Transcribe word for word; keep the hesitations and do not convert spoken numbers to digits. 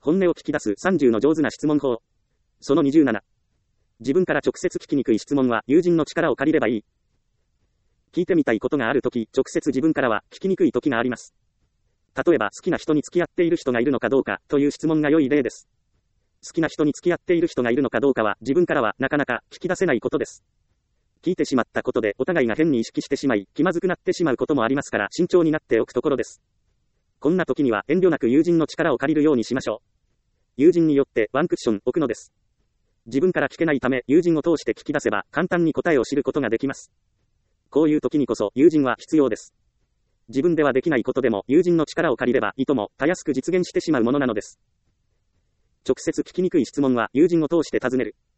本音を聞き出すさんじゅうの上手な質問法。そのにじゅうなな。自分から直接聞きにくい質問は友人の力を借りればいい。聞いてみたいことがあるとき、直接自分からは聞きにくいときがあります。例えば、好きな人に付き合っている人がいるのかどうかという質問が良い例です。好きな人に付き合っている人がいるのかどうかは自分からはなかなか聞き出せないことです。聞いてしまったことでお互いが変に意識してしまい、気まずくなってしまうこともありますから慎重になっておくところです。こんな時には遠慮なく友人の力を借りるようにしましょう。友人によってワンクッション置くのです。自分から聞けないため友人を通して聞き出せば簡単に答えを知ることができます。こういう時にこそ友人は必要です。自分ではできないことでも友人の力を借りればいともたやすく実現してしまうものなのです。直接聞きにくい質問は友人を通して尋ねる。